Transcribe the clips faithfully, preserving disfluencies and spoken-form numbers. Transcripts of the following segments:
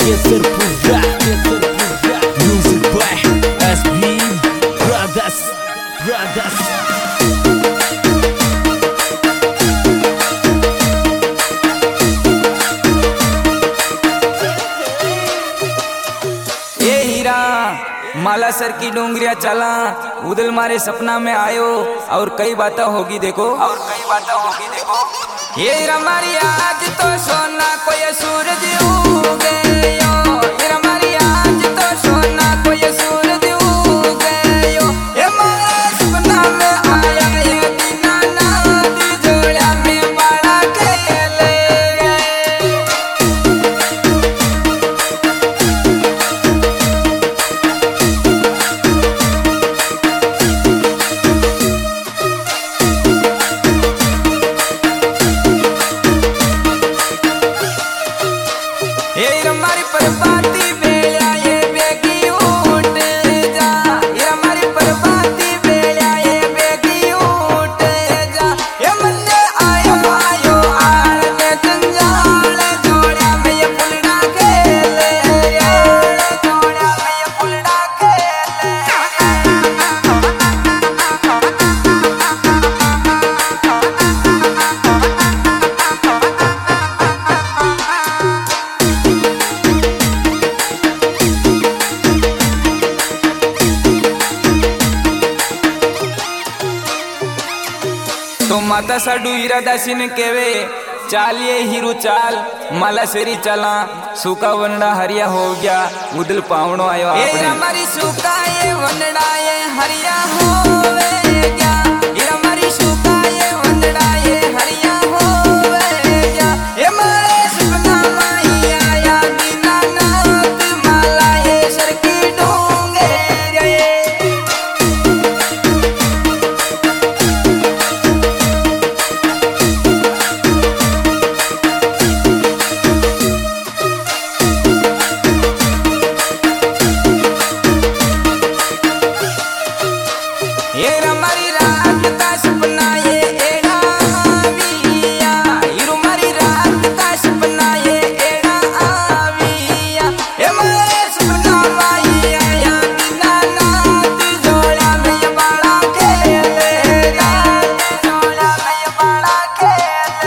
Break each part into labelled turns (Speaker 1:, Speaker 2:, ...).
Speaker 1: केसर पूरा music by SP brothers brothers.
Speaker 2: माला सर की डोंगरिया चला उदल मारे सपना में आयो और कई बातें होगी देखो और कई बातें होगी देखो। ये हमारी आज तो सोना कोई सूरज उगे यो, ये हमारी आज तो सोना कोई सूरज उगे यो। ये मारे सपना में आया ये दीनानाथ जोड़ा में बड़ा खेले हमारी परबाती बेला ये बेगी उठ जा, ये हमारी परबाती बेला ये बेगी उठ जा। ये मन्ने आयो आयो आड़ में जंजाल जोड़ा में ये फुलड़ा खेले जोड़ा में ये फुलड़ा तो माता साडू हीरादासी ने केवे चालिए हीरू चाल माला सेरी चला सूखा वनड़ा हरिया हो गया उदल पावणो आयो आपने हमारी सूखा ये वनड़ा ये हरिया होवे गया, ये हमारी सूखा ये वनड़ा ये हरिया होवे गया। ये मारे सपना माही आया दीनानाथ माला ये सर की डोंगे रे। ये हमारी रात का सपना ये एड़ा आविया, ये हमारी रात का सपना ये एड़ा आविया। ये मारे सपना माही आया दीनानाथ जोड़ा में ये बड़ा खेले जोड़ा में ये बड़ा खेले।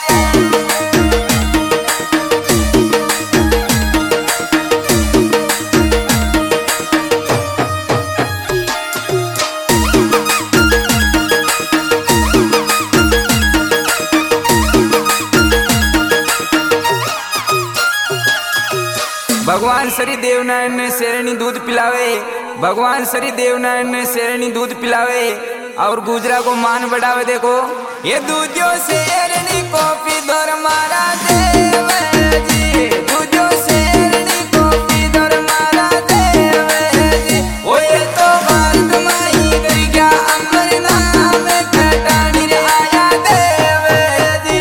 Speaker 2: भगवान श्री देवनारायण ने शेरनी दूध पिलावे, भगवान श्री देवनारायण ने शेरनी दूध पिलावे और गुजरा को मान बढ़ावे। देखो ये दूधो शेरनी को पिधर मारा देव जी, दूधो शेरनी को पिधर मारा देव जी। ओ ये तो भारत माही कर गया अमर नाम कटानी रे आया देव जी।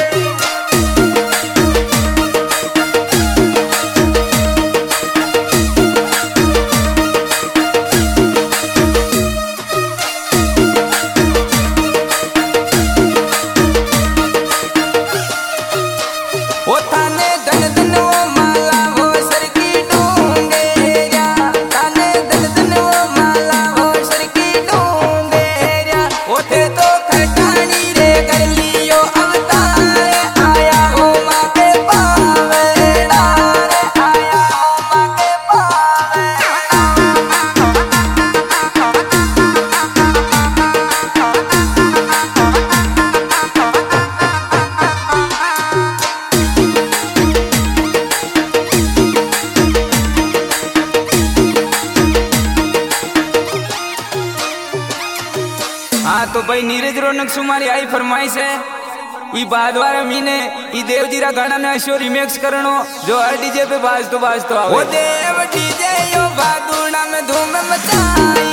Speaker 2: ओ थाने धन धन वो माला वो सर की डोंगेरिया, थाने धन धन वो माला वो सर की डोंगेरिया। ओ थे तो खटानी रे कर लियो अवतार आया हो माँ के पावेड़ा रे आया हो माँ के हाँ तो भाई नीरज रोनक सुमारी आई फरमाइश है ई बाद वाले महीने ई देव जीरा गाना ने अशो रिमिक्स करनो जो हर डीजे पे बाज तो बाज तो आओ। ओ देव डीजे यो बादुड़ा में धूम मचाए